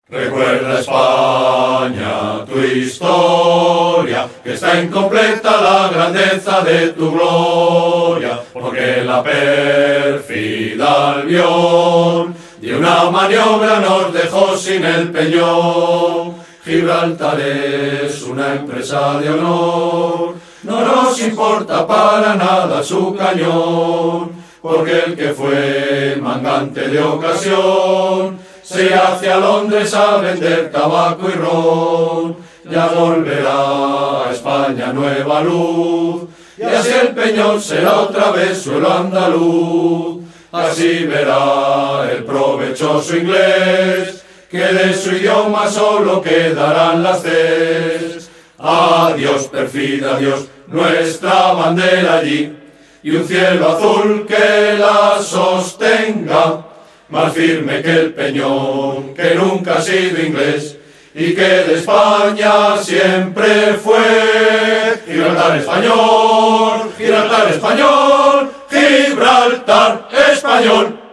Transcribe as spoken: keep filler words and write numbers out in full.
Recuerda, España, tu historia, que está incompleta la grandeza de tu gloria, porque la pérfida Albión de una maniobra nos dejó sin el peñón. Gibraltar es una empresa de honor, no nos importa para nada su cañón, porque el que fue mangante de ocasión se hace a Londres a vender tabaco y ron. Ya volverá a España nueva luz, y así el peñón será otra vez suelo andaluz. Así verá el provechoso inglés, que de su idioma solo quedarán las Cs. Adiós, perfida, adiós, nuestra bandera allí, y un cielo azul que la sostenga, más firme que el peñón, que nunca ha sido inglés, y que de España siempre fue. Gibraltar español, Gibraltar español, Gibraltar español.